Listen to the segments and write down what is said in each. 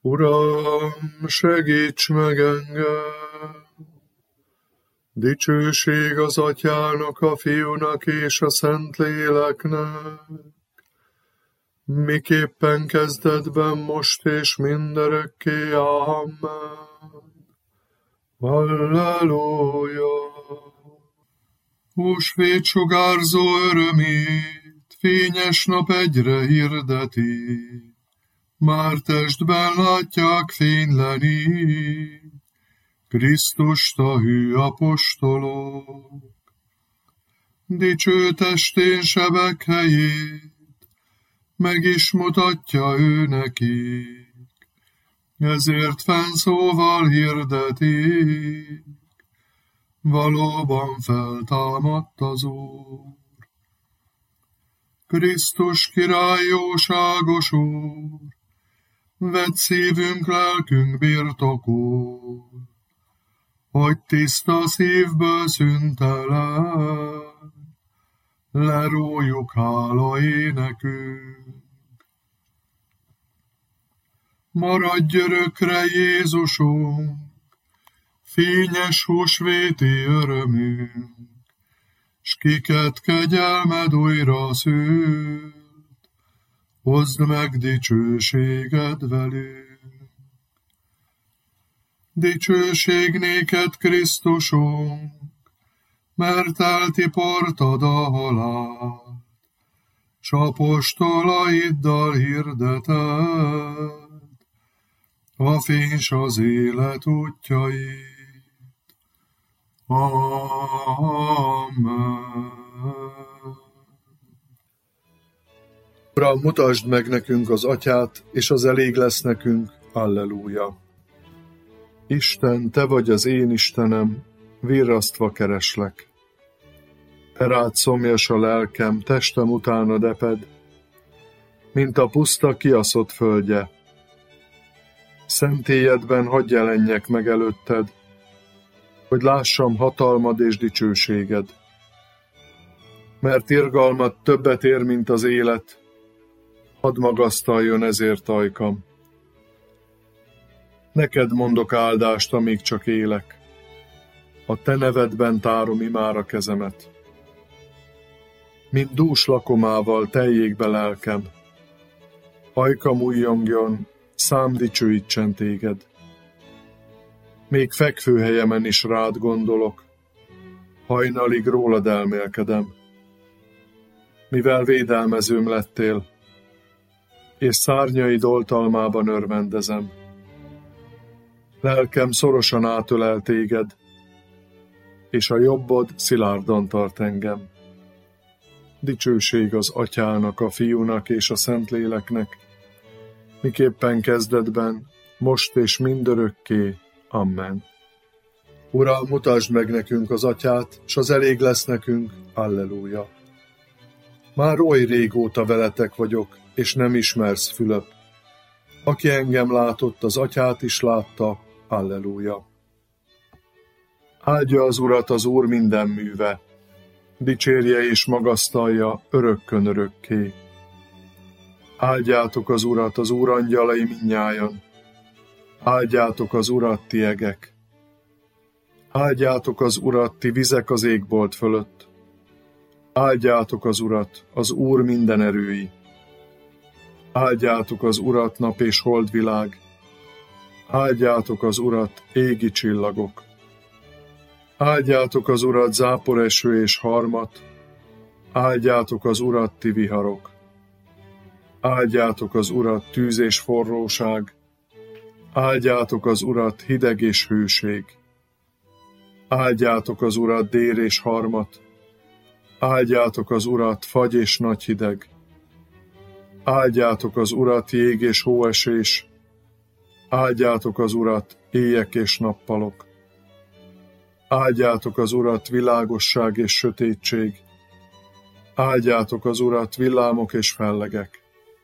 Uram, segíts meg engem! Dicsőség az Atyának, a Fiúnak és a Szentléleknek, miképpen kezdetben, most és mindörökké. Amen. Halleluja! Húsvét sugárzó örömét, fényes nap egyre hirdeti, már testben látják fényleni Krisztust a hű apostolok. Dicső testén sebek helyét meg is mutatja ő nekik, ezért fennszóval hirdetik, valóban feltámadt az Úr. Krisztus király, jóságos Úr, vedd szívünk, lelkünk birtokul, hogy tiszta szívből szüntelen lerójuk hála énekünk. Maradj örökre, Jézusunk, fényes húsvéti örömünk, s kiket kegyelmed újra szült, hozd meg dicsőséged velünk. Dicsőség néked, Krisztusunk, mert eltiportad a halált, s apostolaiddal hirdeted a fény s az élet útjait. Amen. Uram, mutasd meg nekünk az Atyát, és az elég lesz nekünk. Alleluja. Isten, te vagy az én Istenem, virrasztva kereslek. Erád szomjas a lelkem, testem utánad eped, mint a puszta kiaszott földje. Szentélyedben hadd jelenjek meg előtted, hogy lássam hatalmad és dicsőséged. Mert irgalmad többet ér, mint az élet, hadd magasztaljon ezért ajkam. Neked mondok áldást, amíg csak élek, a te nevedben tárom imára kezemet. Mint dús lakomával teljék be lelkem, ajkam újjongjon, szám dicsőítsen téged. Még fekvőhelyemen is rád gondolok, hajnalig rólad elmélkedem. Mivel védelmezőm lettél, és szárnyaid oltalmában örvendezem. Lelkem szorosan átölel téged, és a jobbod szilárdan tart engem. Dicsőség az Atyának, a Fiúnak és a Szentléleknek, miképpen kezdetben, most és mindörökké. Amen. Uram, mutasd meg nekünk az Atyát, s az elég lesz nekünk. Alleluja. Már oly régóta veletek vagyok, és nem ismersz Fülöp. Aki engem látott, az Atyát is látta. Alleluja. Áldja az Urat az Úr minden műve, dicsérje és magasztalja örökkön örökké. Áldjátok az Urat, az Úr angyalai mindnyájan, áldjátok az Urat, ti egek. Áldjátok az Urat, ti vizek az égbolt fölött. Áldjátok az Urat, az Úr minden erői. Áldjátok az Urat, nap és holdvilág. Áldjátok az Urat, égi csillagok. Áldjátok az Urat, záporeső és harmat. Áldjátok az Urat, ti viharok. Áldjátok az Urat, tűz és forróság. Áldjátok az Urat, hideg és hőség. Áldjátok az Urat, dél és harmat. Áldjátok az Urat, fagy és nagy hideg. Áldjátok az Urat, jég és hóesés. Áldjátok az Urat, éjek és nappalok. Áldjátok az Urat, világosság és sötétség. Áldjátok az Urat, villámok és fellegek.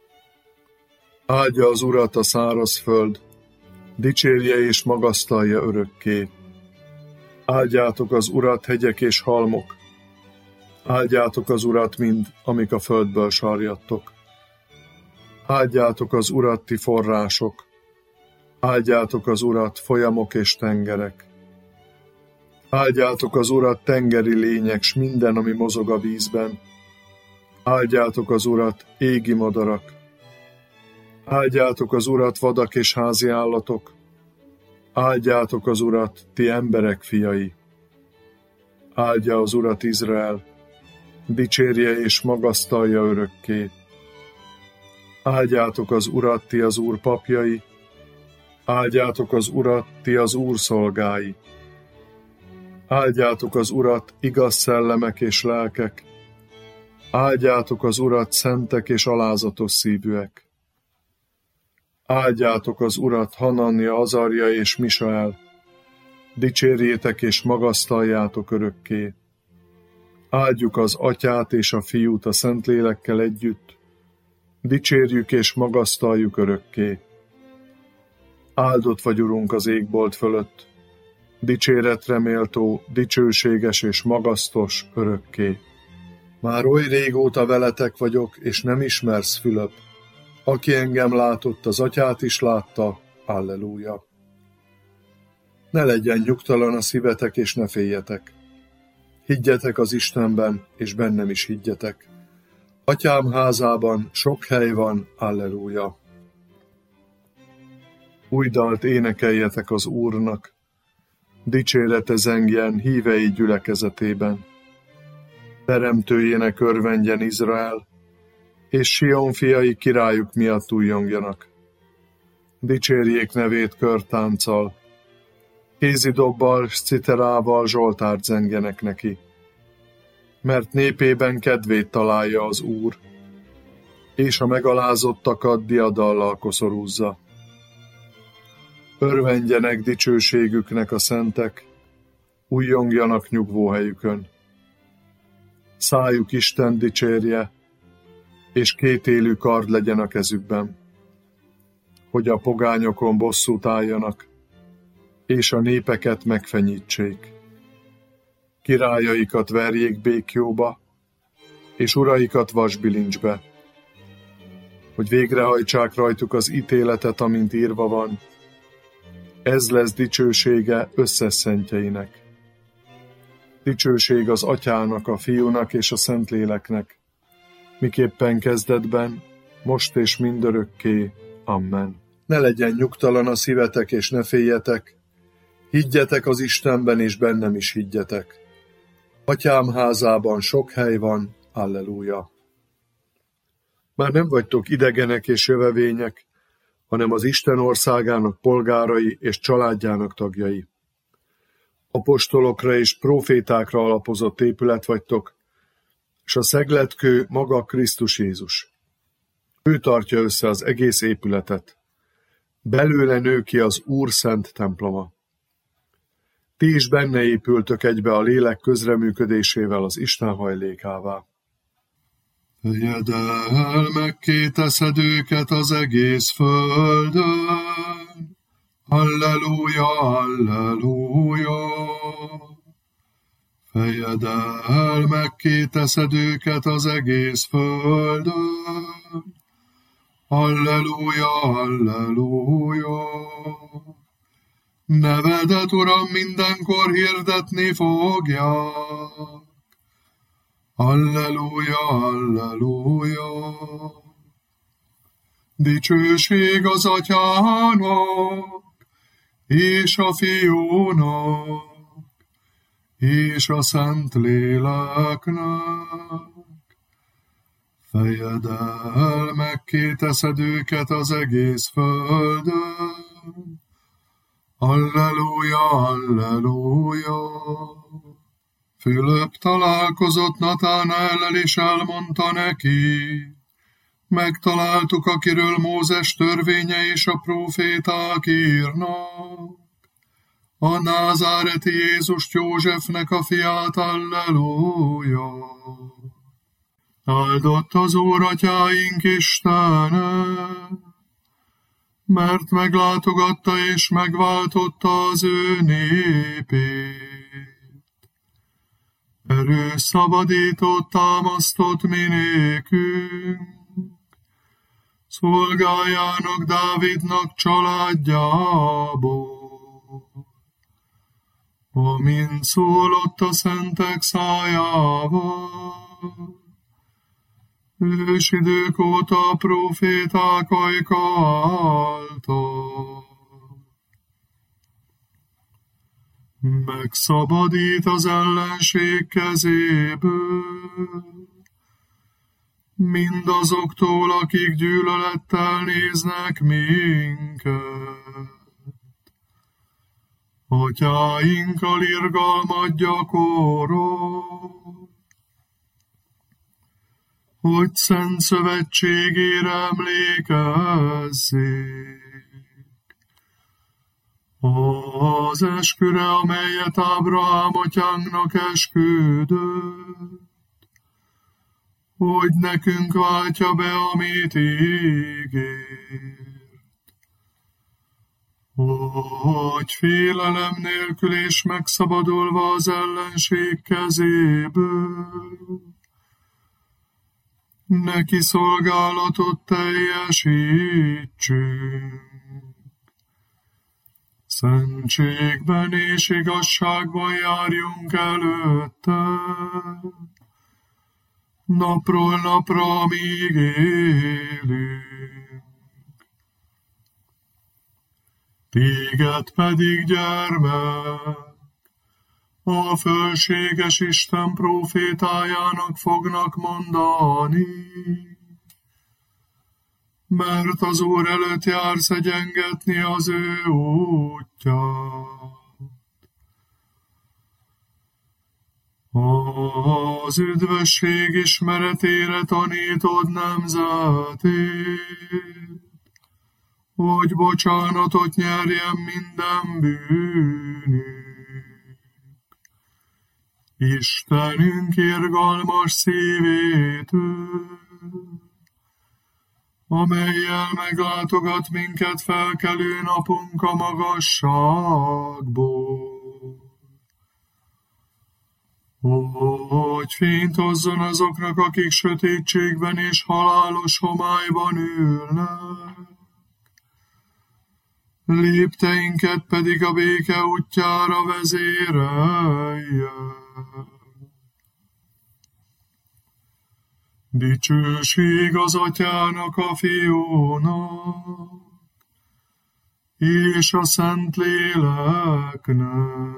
Áldja az Urat a száraz föld, dicsérje és magasztalja örökké. Áldjátok az Urat, hegyek és halmok. Áldjátok az Urat mind, amik a földből sarjadtok. Áldjátok az Urat, ti források. Áldjátok az Urat, folyamok és tengerek. Áldjátok az Urat, tengeri lények, s minden, ami mozog a vízben. Áldjátok az Urat, égi madarak. Áldjátok az Urat, vadak és házi állatok. Áldjátok az Urat, ti emberek fiai. Áldja az Urat Izrael, dicsérje és magasztalja örökké. Áldjátok az Urat, ti az Úr papjai. Áldjátok az Urat, ti az Úr szolgái. Áldjátok az Urat, igaz szellemek és lelkek. Áldjátok az Urat, szentek és alázatos szívűek. Áldjátok az Urat, Hanania, Azarja és Misael. Dicsérjétek és magasztaljátok örökké. Áldjuk az Atyát és a Fiút a Szentlélekkel együtt. Dicsérjük és magasztaljuk örökké. Áldott vagy, Urunk, az égbolt fölött. Dicséretre méltó, dicsőséges és magasztos örökké. Már oly régóta veletek vagyok, és nem ismersz, Fülöp. Aki engem látott, az Atyát is látta. Alleluja. Ne legyen nyugtalan a szívetek, és ne féljetek. Higgyetek az Istenben, és bennem is higgyetek. Atyám házában sok hely van. Alleluja. Új dalt énekeljetek az Úrnak. Dicsérete zengjen hívei gyülekezetében. Teremtőjének örvendjen Izrael, és Sion fiai királyuk miatt újjongjanak. Dicsérjék nevét körtánccal, kézidobbal s citerával zsoltárt zengjenek neki. Mert népében kedvét találja az Úr, és a megalázottakat diadallal koszorúzza. Örvendjenek dicsőségüknek a szentek, újjongjanak nyugvóhelyükön. Szájuk Isten dicsérje, és kétélű kard legyen a kezükben, hogy a pogányokon bosszút álljanak, és a népeket megfenyítsék. Királyaikat verjék békjóba, és uraikat vasbilincsbe, hogy végrehajtsák rajtuk az ítéletet, amint írva van. Ez lesz dicsősége összes szentjeinek. Dicsőség az Atyának, a Fiúnak és a Szentléleknek, miképpen kezdetben, most és mindörökké. Amen. Ne legyen nyugtalan a szívetek, és ne féljetek. Higgyetek az Istenben, és bennem is higgyetek. Atyám házában sok hely van. Alleluja. Már nem vagytok idegenek és jövevények, hanem az Isten országának polgárai és családjának tagjai. Apostolokra és prófétákra alapozott épület vagytok, és a szegletkő maga Krisztus Jézus. Ő tartja össze az egész épületet. Belőle nő ki az Úr szent temploma. Ti is benne épültök egybe a lélek közreműködésével az Isten hajlékává. Fejedelmekké teszed őket az egész földön. Alleluja, alleluja. Fejedelmekké teszed őket az egész földön. Alleluja, alleluja. Nevedet, Uram, mindenkor hirdetni fogják. Alleluja, alleluja. Dicsőség az Atyának, és a Fiúnak, és a Szentléleknek. Fejedelmekké teszed őket az egész földön. Alleluja, alleluja. Fülöp találkozott Natánaellel, és elmondta neki: megtaláltuk, akiről Mózes törvénye és a próféták írnak, a názáreti Jézust, Józsefnek a fiát. Alleluja. Áldott az Úr atyáink Istene, mert meglátogatta és megváltotta az ő népét. Erős szabadított, támasztott mi nékünk, szolgájának Dávidnak családjából, amint szólott a szentek szájával, ősidők óta a próféták ajka által. Megszabadít az ellenség kezéből, mindazoktól, akik gyűlölettel néznek minket. Atyáinkkal irgalmat gyakorol, hogy szent szövetségére emlékezzék. Az esküre, amelyet Ábrahám atyánknak esküdött, hogy nekünk váltja be, amit ígért. Hogy félelem nélkül és megszabadulva az ellenség kezéből, neki szolgálatot teljesítsünk. Szentségben és igazságban járjunk előtte, napról napra, amíg élünk. Téged pedig, gyermek, a fölséges Isten prófétájának fognak mondani, mert az Úr előtt jársz egyengetni az ő útját. Az üdvösség ismeretére tanítod nemzetét, hogy bocsánatot nyerjen minden bűnük. Istenünk irgalmas szívétől, amellyel meglátogat minket felkelő napunk a magasságból. Hogy fényt hozzon azoknak, akik sötétségben és halálos homályban ülnek, lépteinket pedig a béke útjára vezérelje. Dicsőség az Atyának, a Fiúnak, és a Szentléleknek,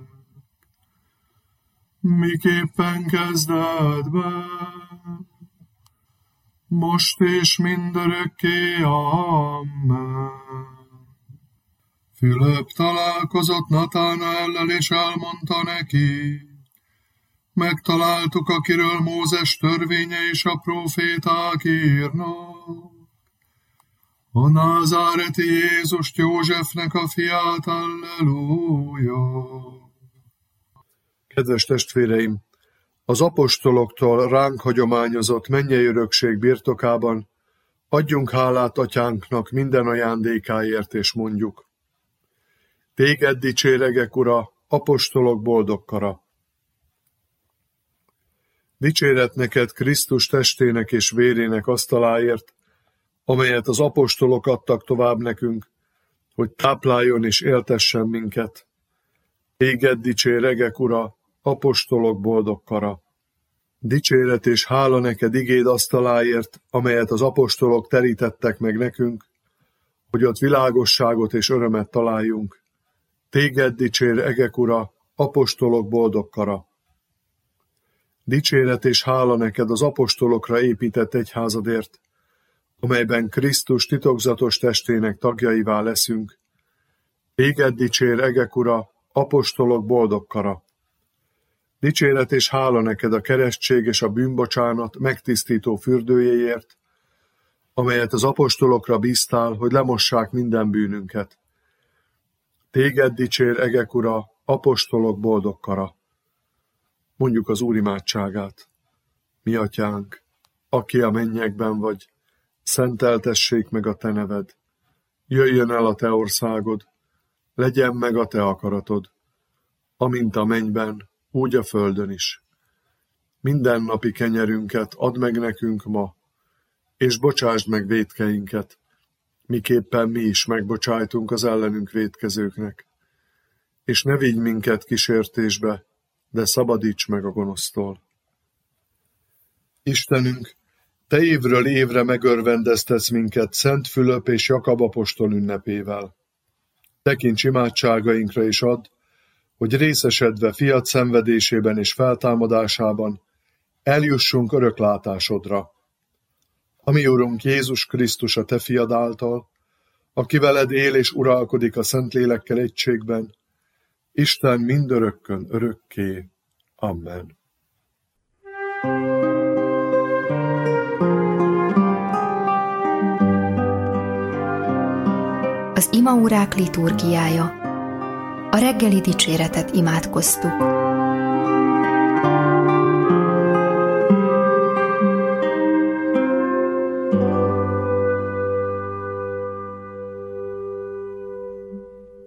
miképpen kezdetben, most és mindörökké. Amen. Fülöp találkozott Natánaellel, és elmondta neki: megtaláltuk, akiről Mózes törvénye és a próféták írnak, a názáreti Jézust, Józsefnek a fiát. Alleluja! Kedves testvéreim! Az apostoloktól ránk hagyományozott mennyei örökség birtokában adjunk hálát Atyánknak minden ajándékáért, és mondjuk: téged dicséregek, Ura, apostolok boldog kara! Dicséret neked Krisztus testének és vérének asztaláért, amelyet az apostolok adtak tovább nekünk, hogy tápláljon és éltessen minket. Téged dicséregek, Ura, apostolok boldog kara! Dicséret és hála neked igéd asztaláért, amelyet az apostolok terítettek meg nekünk, hogy ott világosságot és örömet találjunk. Téged dicséregek, Ura, apostolok boldog kara! Dicséret és hála neked az apostolokra épített egyházadért, amelyben Krisztus titokzatos testének tagjaivá leszünk. Téged dicséregek, Ura, apostolok boldog kara! Dicséret és hála neked a keresztség és a bűnbocsánat megtisztító fürdőjéért, amelyet az apostolokra bíztál, hogy lemossák minden bűnünket. Téged dicséregek, Ura, apostolok boldog kara! Mondjuk az Úr imádságát. Mi Atyánk, aki a mennyekben vagy, szenteltessék meg a te neved. Jöjjön el a te országod, legyen meg a te akaratod, amint a mennyben, úgy a földön is. Mindennapi kenyerünket add meg nekünk ma, és bocsásd meg vétkeinket, miképpen mi is megbocsájtunk az ellenünk vétkezőknek. És ne vigy minket kísértésbe, de szabadíts meg a gonosztól. Istenünk, Te évről évre megörvendeztetsz minket Szent Fülöp és Jakab apostol ünnepével. Tekints imádságainkra és add, hogy részesedve fiad szenvedésében és feltámadásában eljussunk öröklátásodra. Ami Urunk Jézus Krisztus a Te fiad által, aki veled él és uralkodik a Szentlélekkel egységben, Isten mindörökkön örökké. Amen. Az imaórák liturgiája. A reggeli dicséretet imádkoztuk.